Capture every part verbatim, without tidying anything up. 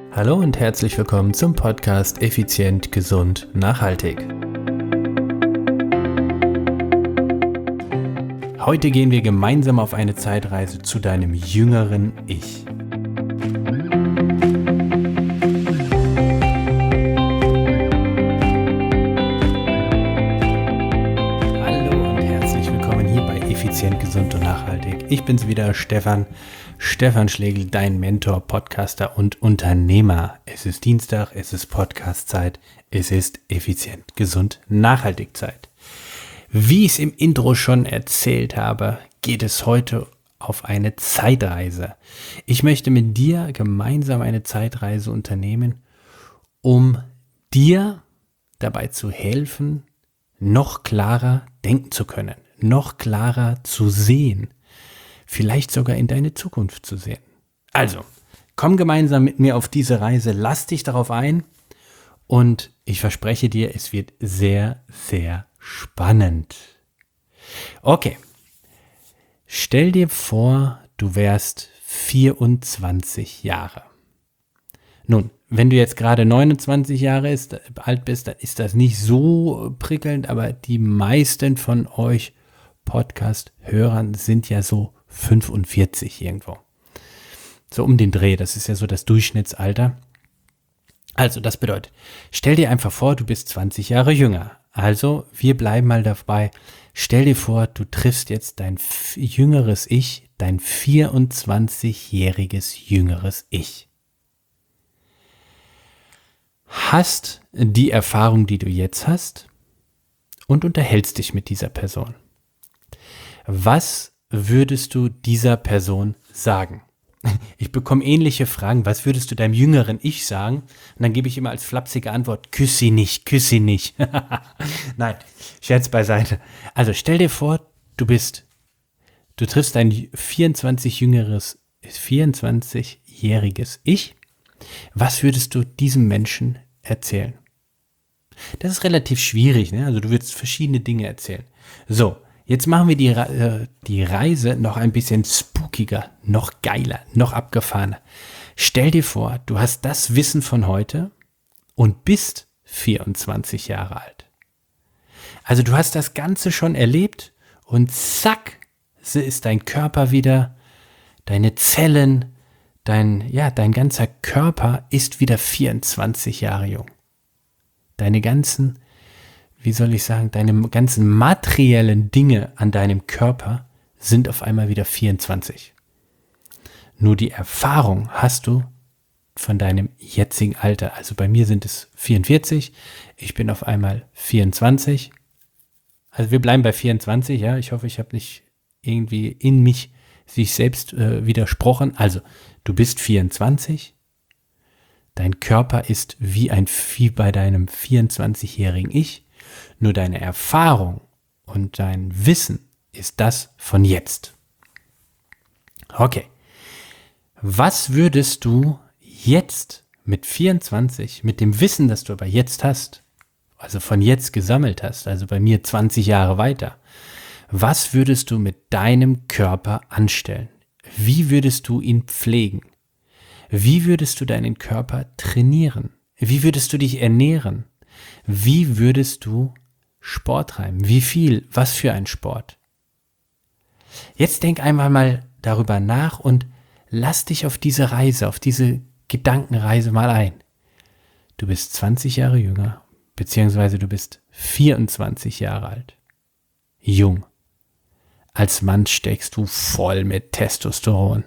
Hallo und herzlich willkommen zum Podcast Effizient, Gesund, Nachhaltig. Heute gehen wir gemeinsam auf eine Zeitreise zu deinem jüngeren Ich. Hallo und herzlich willkommen hier bei Effizient, Gesund und Nachhaltig. Ich bin's wieder, Stefan. Stefan Schlegel, dein Mentor, Podcaster und Unternehmer. Es ist Dienstag, es ist Podcast-Zeit, es ist effizient, gesund, nachhaltig Zeit. Wie ich es im Intro schon erzählt habe, geht es heute auf eine Zeitreise. Ich möchte mit dir gemeinsam eine Zeitreise unternehmen, um dir dabei zu helfen, noch klarer denken zu können, noch klarer zu sehen. Vielleicht sogar in deine Zukunft zu sehen. Also, komm gemeinsam mit mir auf diese Reise, lass dich darauf ein und ich verspreche dir, es wird sehr, sehr spannend. Okay, stell dir vor, du wärst vierundzwanzig Jahre. Nun, wenn du jetzt gerade neunundzwanzig Jahre ist, alt bist, dann ist das nicht so prickelnd, aber die meisten von euch Podcast-Hörern sind ja so fünfundvierzig irgendwo. So um den Dreh, das ist ja so das Durchschnittsalter. Also das bedeutet, stell dir einfach vor, du bist zwanzig Jahre jünger. Also wir bleiben mal dabei. Stell dir vor, du triffst jetzt dein jüngeres Ich, dein vierundzwanzigjähriges jüngeres Ich. Hast die Erfahrung, die du jetzt hast und unterhältst dich mit dieser Person. Was würdest du dieser Person sagen? Ich bekomme ähnliche Fragen. Was würdest du deinem jüngeren Ich sagen? Und dann gebe ich immer als flapsige Antwort, küss sie nicht, küss sie nicht. Nein, Scherz beiseite. Also stell dir vor, du bist, du triffst dein vierundzwanzig jüngeres, vierundzwanzigjähriges Ich. Was würdest du diesem Menschen erzählen? Das ist relativ schwierig, ne? Also du würdest verschiedene Dinge erzählen. So. Jetzt machen wir die, äh, die Reise noch ein bisschen spookiger, noch geiler, noch abgefahrener. Stell dir vor, du hast das Wissen von heute und bist vierundzwanzig Jahre alt. Also du hast das Ganze schon erlebt und zack, so ist dein Körper wieder, deine Zellen, dein, ja, dein ganzer Körper ist wieder vierundzwanzig Jahre jung. Deine ganzen Wie soll ich sagen, deine ganzen materiellen Dinge an deinem Körper sind auf einmal wieder vierundzwanzig. Nur die Erfahrung hast du von deinem jetzigen Alter. Also bei mir sind es vierundvierzig, ich bin auf einmal vierundzwanzig. Also wir bleiben bei vierundzwanzig, ja. Ich hoffe, ich habe nicht irgendwie in mich sich selbst äh, widersprochen. Also du bist vierundzwanzig, dein Körper ist wie ein wie bei deinem vierundzwanzigjährigen Ich. Nur deine Erfahrung und dein Wissen ist das von jetzt. Okay. Was würdest du jetzt mit vierundzwanzig, mit dem Wissen, das du aber jetzt hast, also von jetzt gesammelt hast, also bei mir zwanzig Jahre weiter, was würdest du mit deinem Körper anstellen? Wie würdest du ihn pflegen? Wie würdest du deinen Körper trainieren? Wie würdest du dich ernähren? Wie würdest du Sport treiben? Wie viel? Was für ein Sport? Jetzt denk einmal mal darüber nach und lass dich auf diese Reise, auf diese Gedankenreise mal ein. Du bist zwanzig Jahre jünger, beziehungsweise du bist vierundzwanzig Jahre alt. Jung. Als Mann steckst du voll mit Testosteron.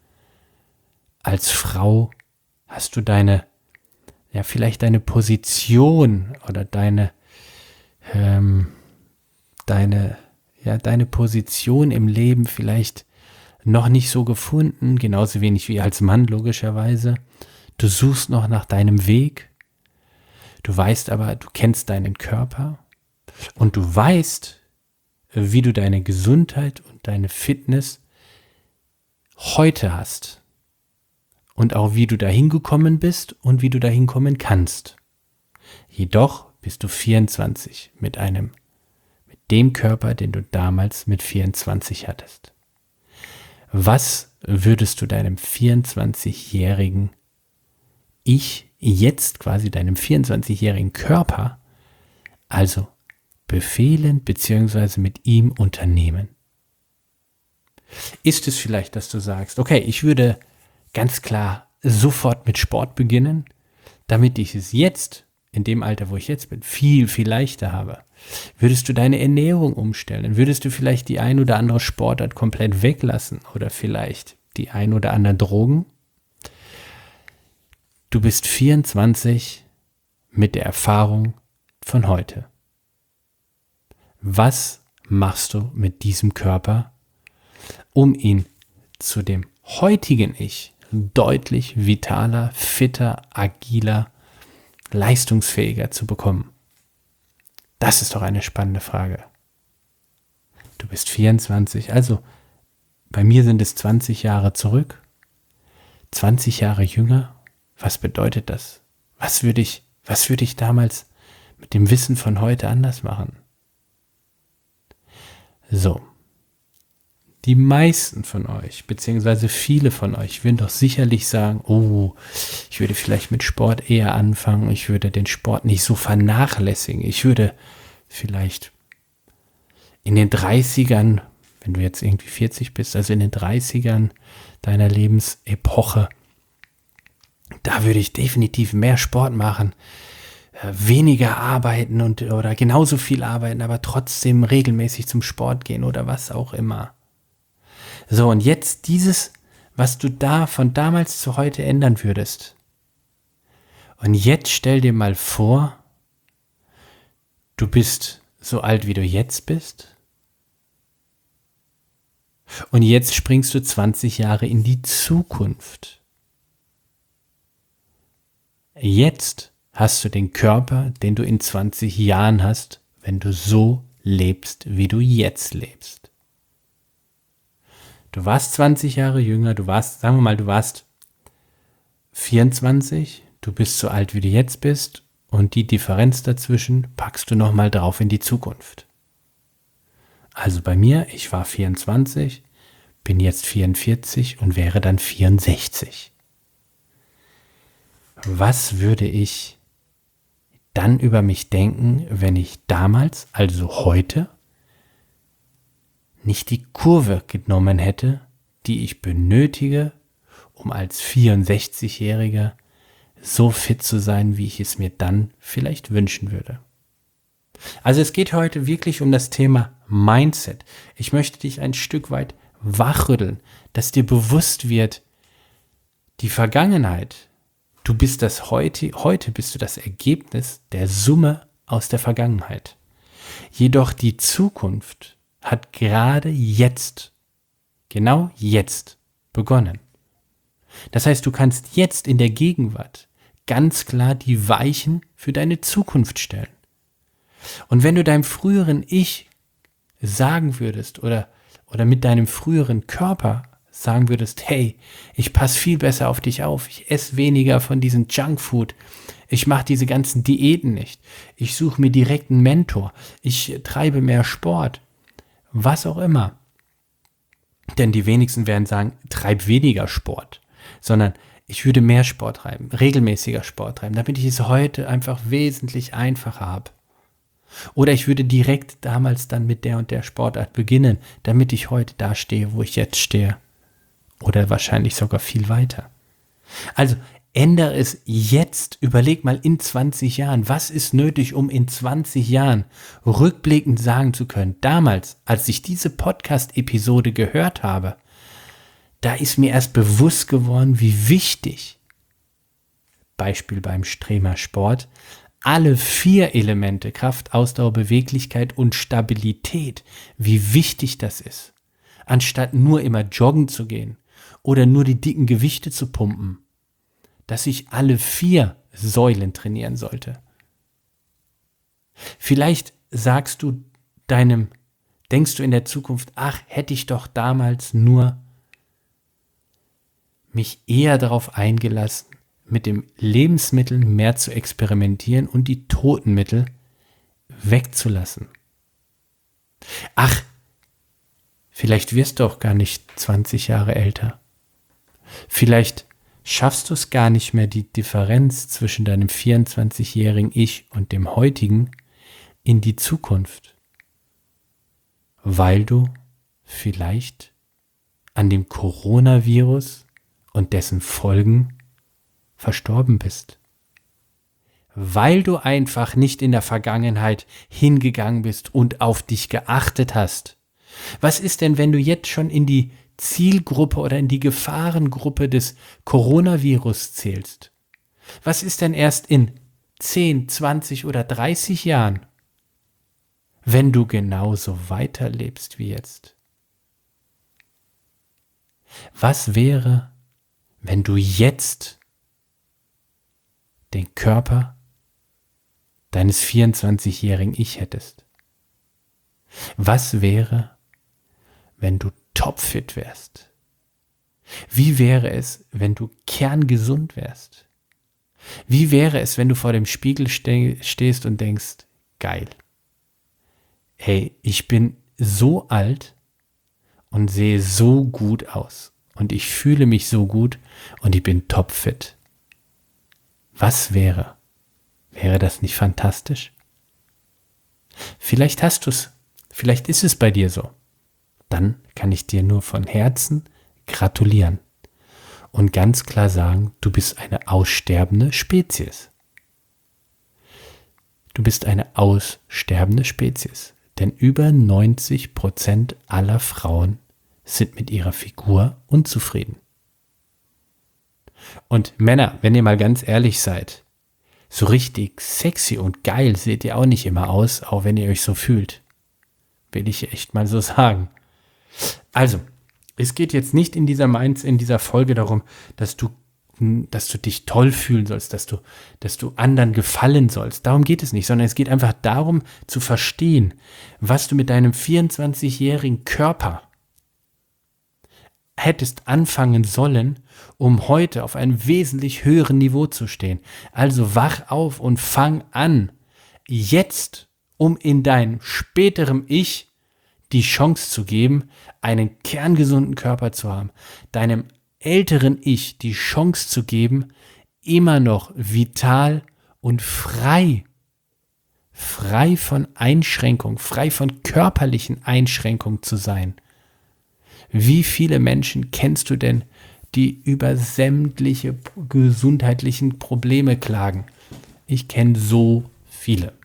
Als Frau hast du deine ja, vielleicht deine Position oder deine, ähm, deine, ja, deine Position im Leben vielleicht noch nicht so gefunden, genauso wenig wie als Mann logischerweise. Du suchst noch nach deinem Weg. Du weißt aber, du kennst deinen Körper und du weißt, wie du deine Gesundheit und deine Fitness heute hast. Und auch wie du dahin gekommen bist und wie du dahin kommen kannst. Jedoch bist du vierundzwanzig mit einem, mit dem Körper, den du damals mit vierundzwanzig hattest. Was würdest du deinem vierundzwanzigjährigen Ich jetzt quasi deinem vierundzwanzigjährigen Körper also befehlen bzw. mit ihm unternehmen? Ist es vielleicht, dass du sagst, okay, ich würde ganz klar sofort mit Sport beginnen, damit ich es jetzt, in dem Alter, wo ich jetzt bin, viel, viel leichter habe? Würdest du deine Ernährung umstellen? Würdest du vielleicht die ein oder andere Sportart komplett weglassen oder vielleicht die ein oder anderen Drogen? Du bist vierundzwanzig mit der Erfahrung von heute. Was machst du mit diesem Körper, um ihn zu dem heutigen Ich deutlich vitaler, fitter, agiler, leistungsfähiger zu bekommen? Das ist doch eine spannende Frage. Du bist vierundzwanzig, also bei mir sind es zwanzig Jahre zurück, zwanzig Jahre jünger. Was bedeutet das? Was würde ich, was würde ich damals mit dem Wissen von heute anders machen? So, die meisten von euch, beziehungsweise viele von euch, würden doch sicherlich sagen, oh, ich würde vielleicht mit Sport eher anfangen, ich würde den Sport nicht so vernachlässigen, ich würde vielleicht in den dreißigern, wenn du jetzt irgendwie vierzig bist, also in den dreißigern deiner Lebensepoche, da würde ich definitiv mehr Sport machen, weniger arbeiten und oder genauso viel arbeiten, aber trotzdem regelmäßig zum Sport gehen oder was auch immer. So, und jetzt dieses, was du da von damals zu heute ändern würdest. Und jetzt stell dir mal vor, du bist so alt, wie du jetzt bist. Und jetzt springst du zwanzig Jahre in die Zukunft. Jetzt hast du den Körper, den du in zwanzig Jahren hast, wenn du so lebst, wie du jetzt lebst. Du warst zwanzig Jahre jünger, du warst, sagen wir mal, du warst vierundzwanzig, du bist so alt, wie du jetzt bist und die Differenz dazwischen packst du nochmal drauf in die Zukunft. Also bei mir, ich war vierundzwanzig, bin jetzt vierundvierzig und wäre dann vierundsechzig. Was würde ich dann über mich denken, wenn ich damals, also heute, nicht die Kurve genommen hätte, die ich benötige, um als vierundsechzigjähriger so fit zu sein, wie ich es mir dann vielleicht wünschen würde. Also es geht heute wirklich um das Thema Mindset. Ich möchte dich ein Stück weit wachrütteln, dass dir bewusst wird, die Vergangenheit, du bist das heute, heute bist du das Ergebnis der Summe aus der Vergangenheit. Jedoch die Zukunft hat gerade jetzt, genau jetzt begonnen. Das heißt, du kannst jetzt in der Gegenwart ganz klar die Weichen für deine Zukunft stellen. Und wenn du deinem früheren Ich sagen würdest oder, oder mit deinem früheren Körper sagen würdest, hey, ich passe viel besser auf dich auf, ich esse weniger von diesem Junkfood, ich mache diese ganzen Diäten nicht, ich suche mir direkt einen Mentor, ich treibe mehr Sport, was auch immer. Denn die wenigsten werden sagen, treib weniger Sport, sondern ich würde mehr Sport treiben, regelmäßiger Sport treiben, damit ich es heute einfach wesentlich einfacher habe. Oder ich würde direkt damals dann mit der und der Sportart beginnen, damit ich heute da stehe, wo ich jetzt stehe. Oder wahrscheinlich sogar viel weiter. Also ändere es jetzt, überleg mal in zwanzig Jahren, was ist nötig, um in zwanzig Jahren rückblickend sagen zu können, damals, als ich diese Podcast-Episode gehört habe, da ist mir erst bewusst geworden, wie wichtig, Beispiel beim Stremer Sport, alle vier Elemente, Kraft, Ausdauer, Beweglichkeit und Stabilität, wie wichtig das ist, anstatt nur immer joggen zu gehen oder nur die dicken Gewichte zu pumpen, dass ich alle vier Säulen trainieren sollte. Vielleicht sagst du deinem, denkst du in der Zukunft, ach, hätte ich doch damals nur mich eher darauf eingelassen, mit den Lebensmitteln mehr zu experimentieren und die toten Mittel wegzulassen. Ach, vielleicht wirst du auch gar nicht zwanzig Jahre älter. Vielleicht schaffst du es gar nicht mehr, die Differenz zwischen deinem vierundzwanzigjährigen Ich und dem heutigen in die Zukunft, weil du vielleicht an dem Coronavirus und dessen Folgen verstorben bist. Weil du einfach nicht in der Vergangenheit hingegangen bist und auf dich geachtet hast. Was ist denn, wenn du jetzt schon in die Zielgruppe oder in die Gefahrengruppe des Coronavirus zählst? Was ist denn erst in zehn, zwanzig oder dreißig Jahren, wenn du genauso weiterlebst wie jetzt? Was wäre, wenn du jetzt den Körper deines vierundzwanzigjährigen Ich hättest? Was wäre, wenn du topfit wärst? Wie wäre es, wenn du kerngesund wärst? Wie wäre es, wenn du vor dem Spiegel ste- stehst und denkst, geil, hey, ich bin so alt und sehe so gut aus und ich fühle mich so gut und ich bin topfit. Was wäre? Wäre das nicht fantastisch? Vielleicht hast du es, vielleicht ist es bei dir so. Dann kann ich dir nur von Herzen gratulieren und ganz klar sagen, du bist eine aussterbende Spezies. Du bist eine aussterbende Spezies, denn über neunzig Prozent aller Frauen sind mit ihrer Figur unzufrieden. Und Männer, wenn ihr mal ganz ehrlich seid, so richtig sexy und geil seht ihr auch nicht immer aus, auch wenn ihr euch so fühlt. Will ich echt mal so sagen. Also, es geht jetzt nicht in dieser Mainz, in dieser Folge darum, dass du, dass du dich toll fühlen sollst, dass du, dass du anderen gefallen sollst. Darum geht es nicht, sondern es geht einfach darum zu verstehen, was du mit deinem vierundzwanzigjährigen Körper hättest anfangen sollen, um heute auf einem wesentlich höheren Niveau zu stehen. Also wach auf und fang an, jetzt, um in deinem späteren Ich die Chance zu geben, einen kerngesunden Körper zu haben, deinem älteren Ich die Chance zu geben, immer noch vital und frei, frei von Einschränkung, frei von körperlichen Einschränkungen zu sein. Wie viele Menschen kennst du denn, die über sämtliche gesundheitlichen Probleme klagen? Ich kenne so viele.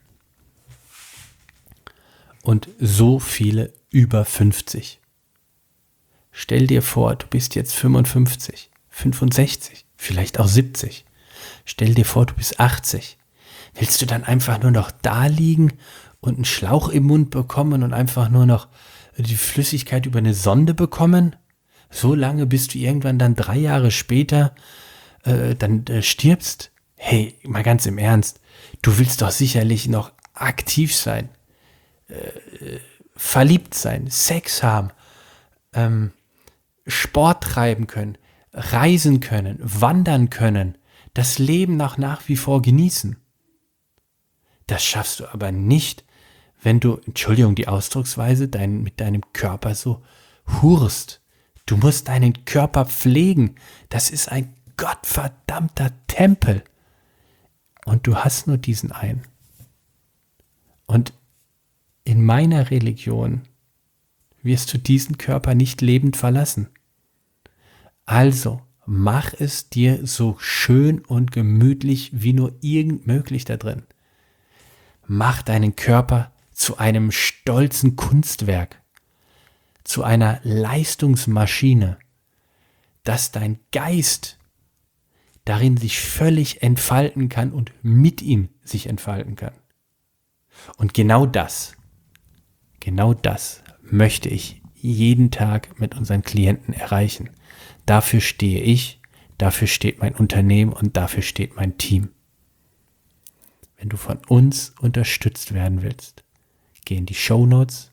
Und so viele über fünfzig. Stell dir vor, du bist jetzt fünfundfünfzig, fünfundsechzig, vielleicht auch siebzig. Stell dir vor, du bist achtzig. Willst du dann einfach nur noch da liegen und einen Schlauch im Mund bekommen und einfach nur noch die Flüssigkeit über eine Sonde bekommen? So lange, bis du irgendwann dann drei Jahre später äh, dann äh, stirbst? Hey, mal ganz im Ernst, du willst doch sicherlich noch aktiv sein, äh, verliebt sein, Sex haben, ähm, Sport treiben können, reisen können, wandern können, das Leben noch nach wie vor genießen. Das schaffst du aber nicht, wenn du, Entschuldigung, die Ausdrucksweise, dein, mit deinem Körper so hurst. Du musst deinen Körper pflegen. Das ist ein gottverdammter Tempel. Und du hast nur diesen einen. Und in meiner Religion wirst du diesen Körper nicht lebend verlassen. Also mach es dir so schön und gemütlich wie nur irgend möglich da drin. Mach deinen Körper zu einem stolzen Kunstwerk, zu einer Leistungsmaschine, dass dein Geist darin sich völlig entfalten kann und mit ihm sich entfalten kann. Und genau das, genau das möchte ich jeden Tag mit unseren Klienten erreichen. Dafür stehe ich, dafür steht mein Unternehmen und dafür steht mein Team. Wenn du von uns unterstützt werden willst, geh in die Shownotes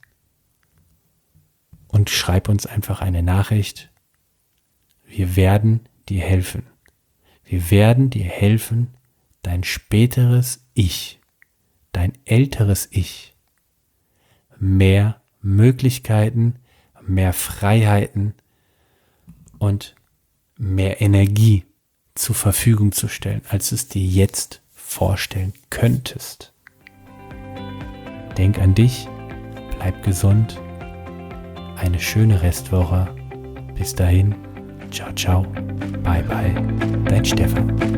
und schreib uns einfach eine Nachricht. Wir werden dir helfen. Wir werden dir helfen, dein späteres Ich, dein älteres Ich, mehr Möglichkeiten, mehr Freiheiten und mehr Energie zur Verfügung zu stellen, als du es dir jetzt vorstellen könntest. Denk an dich, bleib gesund, eine schöne Restwoche. Bis dahin, ciao, ciao, bye, bye, dein Stefan.